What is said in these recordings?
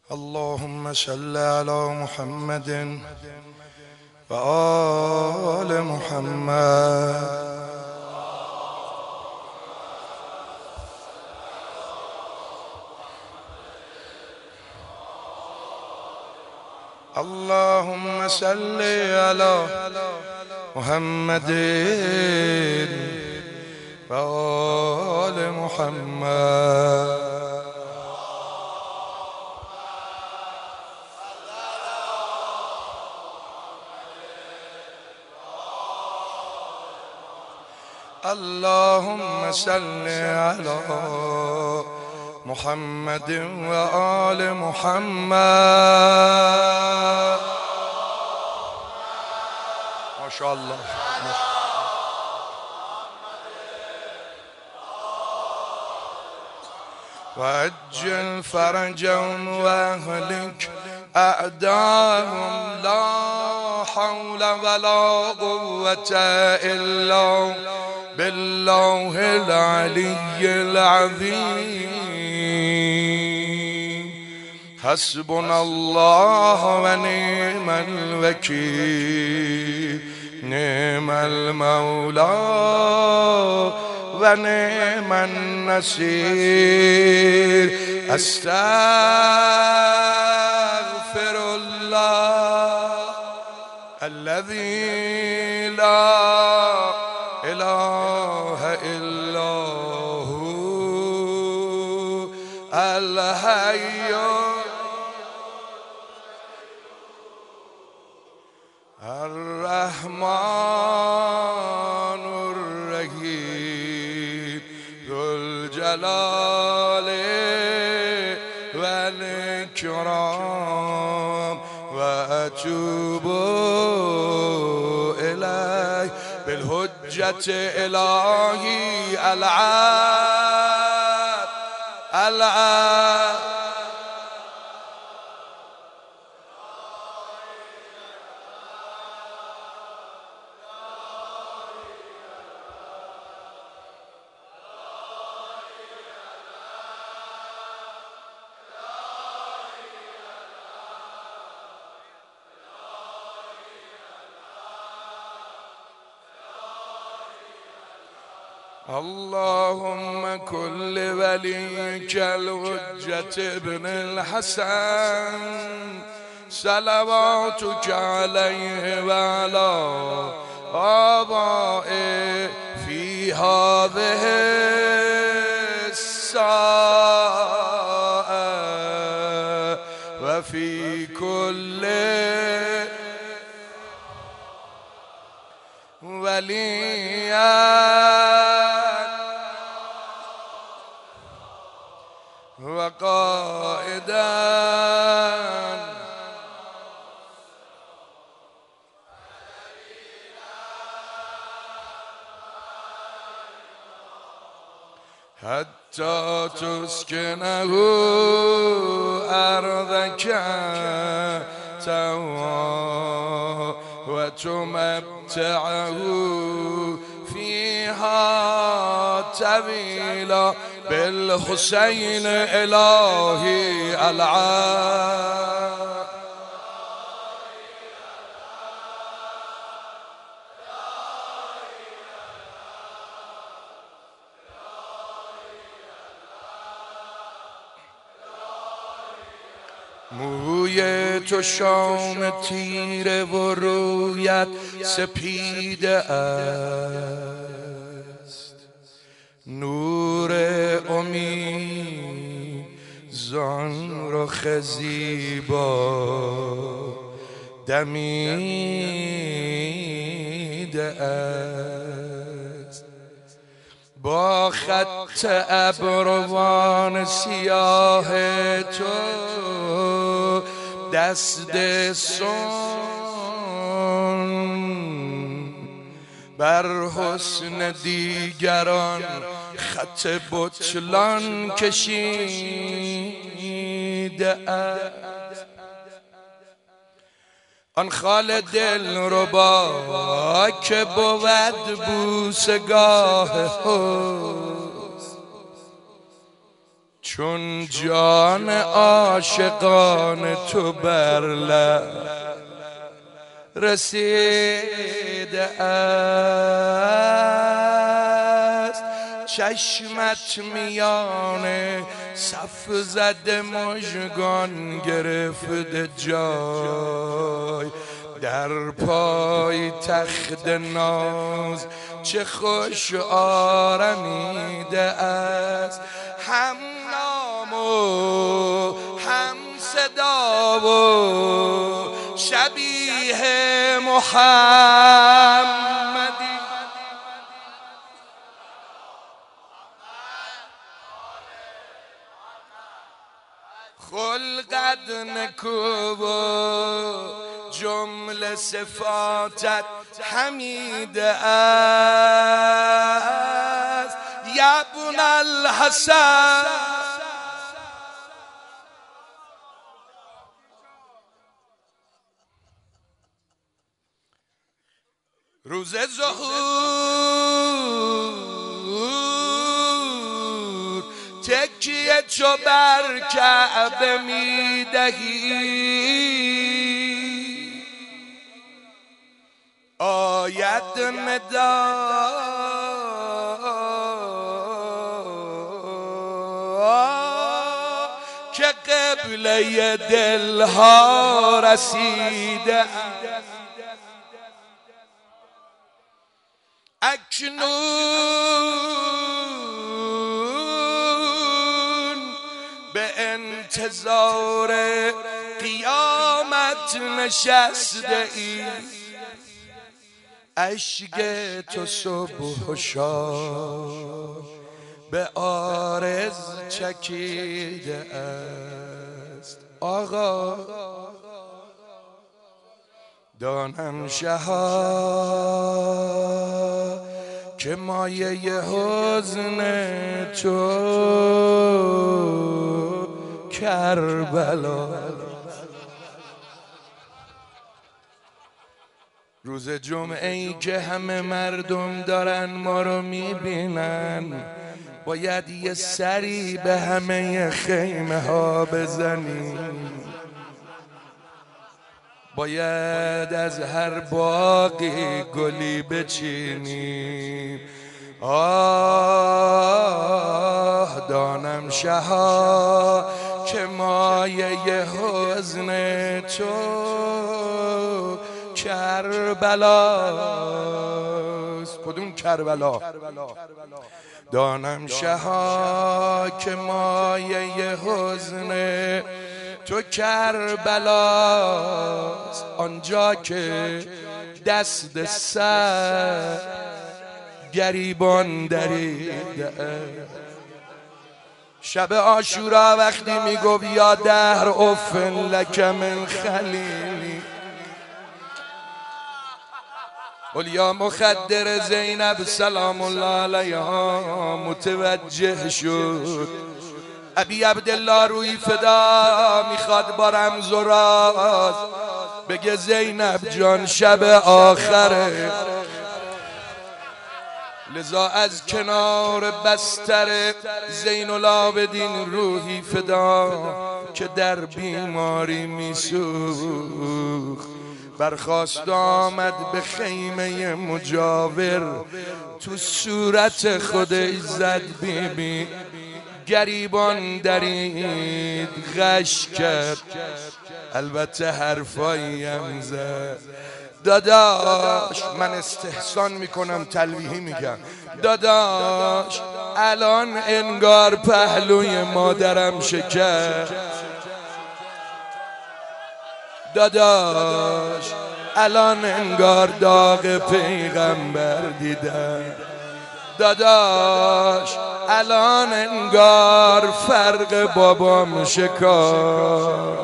اللهم صل على محمد وآل محمد. اللهم صل على محمد وآل محمد. اللهم صل على محمد وآل محمد. ما شاء الله. وعجل فرجهم واهلك أعداهم. لا حول ولا قوة إلا بالله العلي العظيم. حسبنا الله ونعم الوكيل. نعم المولى ونعم النصير. أستغفر الله الذي لا إله إلا هو الحي الرحمن الرحيم ذو الجلال والإكرام. وأتوب إليه بالحجة إلهي العاد العاد. اللهم كن لوليك الحجة ابن الحسن صلواتك عليه وعلى آبائه في هذه الساعة وفي كل وليا وقائدا حتى تسكنه أرضك توا وتمتعه فيها طويلا بالحسين إلهي العاد. موی تو شام تیره و رویت سپیده است. نور امید زان رخ زیبا دمیده است. با خط ابروان سیاه تو دست سن بر حسن دیگران خط بطلان کشیده است. آن خال دلربا که بود بوسگاه حسن چون جان عاشقان تو بر لب رسیده است، چشمت میان صف زده مژگان گرفته جای، در پای تخت ناز چه خوش آرمیده است، هم نام و هم صدا و شبیه محمدی. خلقت نکو و جمله صفاتت حمیده است، یا ابن الحسن روز ظهور تکیه چو بر کعبه میدهی، آید ندا که قبله دلها رسیده، اکنون به انتظار قیامت نشسته ای، اشک تو صبح و شام به عارض چکیده است. آقا دانم شها که مایه حزن تو کربلا، روز جمعه ای که همه مردم دارن ما رو میبینن، باید یه سری به همه خیمه ها بزنیم، باید از هر باغی گلی بچینیم. آه دانم شها که مایه حزن تو کربلاست. کدوم کربلا؟ دانم شها که مایه حزن تو کربلاست، آنجا که دست سر گریبان دریده. شب عاشورا وقتی میگفت یا دهر اف لک من خلیلی، قل یا مخدر زینب سلام الله علیها متوجه شد. ابی عبدالله روی فدا میخواد با رمز و راز بگه زینب جان شب آخره، لذا از کنار بستر زین العابدین روحی فدا که در بیماری میسوخت برخاست آمد به خیمه مجاور، تو صورت خودش زد بیبی، گریبان درید غش کرد، البته حرفاییم زد. داداش من استحسان میکنم تلویحی میگم، داداش الان انگار پهلوی مادرم شکست، داداش الان انگار داغ پیغمبر دیدم، داداش الان انگار فرق بابام شکار،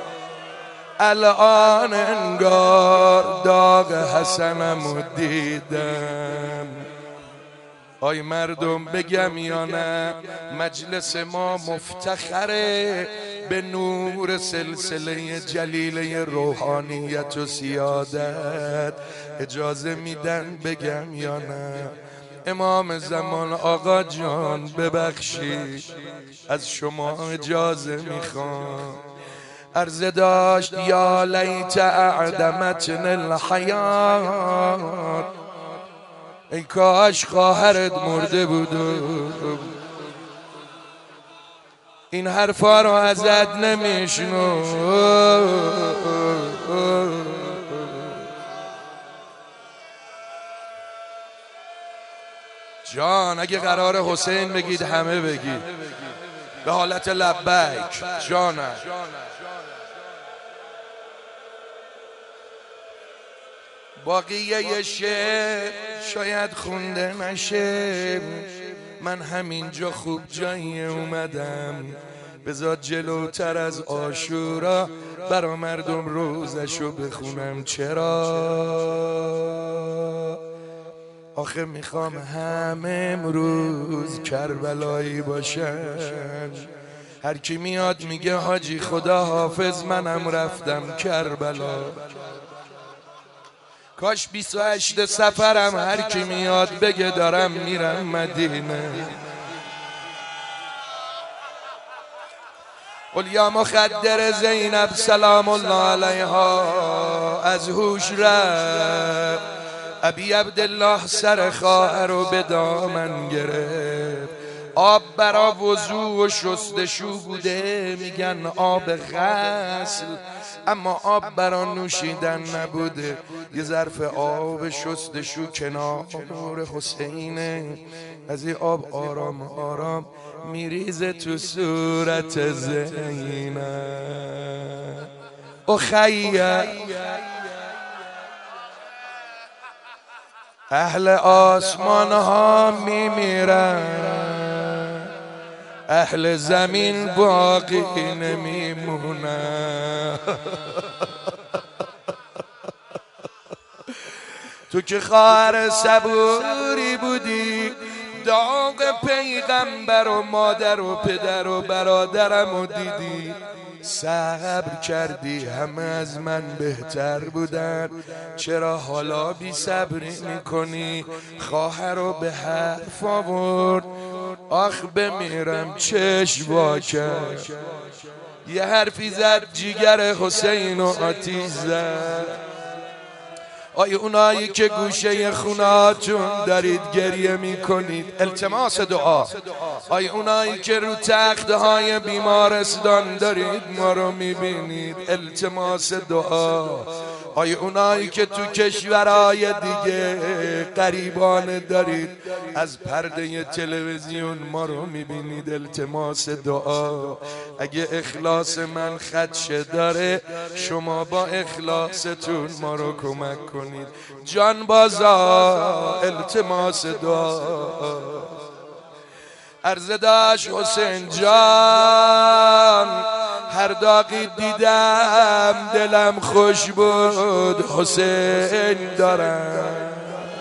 الان انگار داغ حسنمو دیدم. آی مردم بگم یا نه مجلس ما مفتخره به نور سلسله جلیله روحانیت و سیادت، اجازه میدن بگم یا نه؟ امام زمان آقا جان ببخشید، از شما اجازه میخوام. عرضه داشت یا لیت اعدمتن الحیات، ای کاش خواهرت مرده بود. این حرفا رو ازت نمیشنو. جان اگه قرار حسین بگید همه بگید به حالت لبیک. جانم باقیه شعر شاید خونده نشه، من همینجا خوب جایی اومدم، بذار جلوتر از عاشورا برا مردم روزشو بخونم. چرا؟ آخه میخوام همه امروز کربلایی باشن. هر کی میاد میگه حاجی خدا حافظ منم رفتم کربلا. کاش 28 سفرم هر کی میاد بگه دارم میرم مدینه. اولیا مخدر زینب سلام الله علیها از هوش رفت، ابی عبدالله سر خواهر رو به دامن گرفت. آب برا وضو و شستشو بوده، میگن آب غسل، اما آب برا نوشیدن نبوده. یه ظرف آب شستشو کنار حسینه، از این آب آرام آرام میریزه تو صورت زینب. اخیه اهل آسمان ها میمیرن، اهل زمین باقی نمیمونن. تو که خواهر صبوری بودی، داغ پیغمبر و مادر و پدر و برادرم و دیدی، صبر کردی، همه از من بهتر بودن، چرا حالا بی صبری میکنی؟ خواهر رو به حرف آورد، آخ بمیرم چشم وا کرد. یه حرفی زد جیگر حسین و آتیش زد. آی اونایی که گوشه خوناتون دارید گریه میکنید التماس دعا، آی اونایی که رو تختهای بیمارستان دارید ما رو میبینید التماس دعا، آی اونایی که تو کشورهای دیگه غریبانه دارید از پرده تلویزیون ما رو میبینید التماس دعا. اگه اخلاص من خدشه داره شما با اخلاصتون ما رو کمک کنید. جان بازا التماس دعا. عرض داشت حسین جان هر داغی دیدم دلم خوش بود، حسین دارم.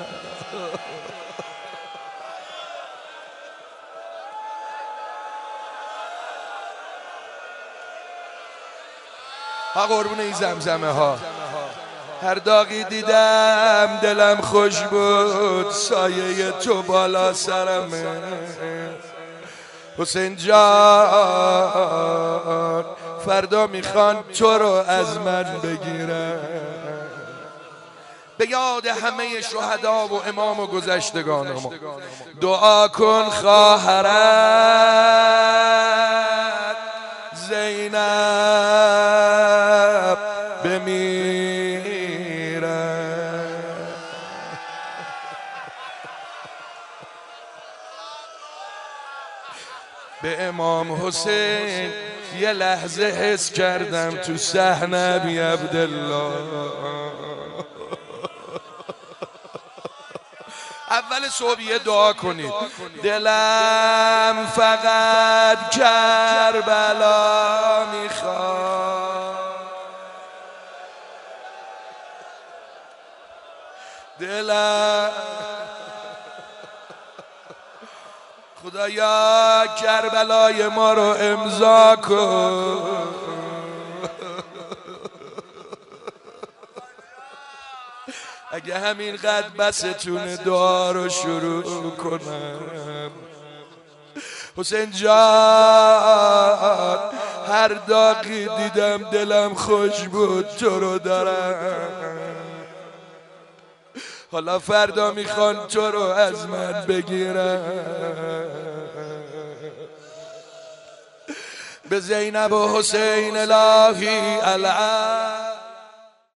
ها قربون این زمزمه ها. هر داغی دیدم دلم خوش بود، سایه تو بالا سرمه. حسین جان فردا میخوان تو رو از من بگیرن. به یاد همه شهدا و امام و گذشتگان ما دعا کن خواهرت زینب بمیره. به امام حسین یه لحظه حس کردم تو صحنه ابی عبدالله. اول صبحیه دعا کنید دلم فقط کربلا میخواد، دلم خدایا کربلای ما رو امضا کن. اگه همین قد بستون دعا رو شروع کنم. حسین جان هر داغی دیدم دلم خوش بود تو رو دارم، حالا فردا میخوان تو رو از من بگیرم. به زینب و حسین الهی الان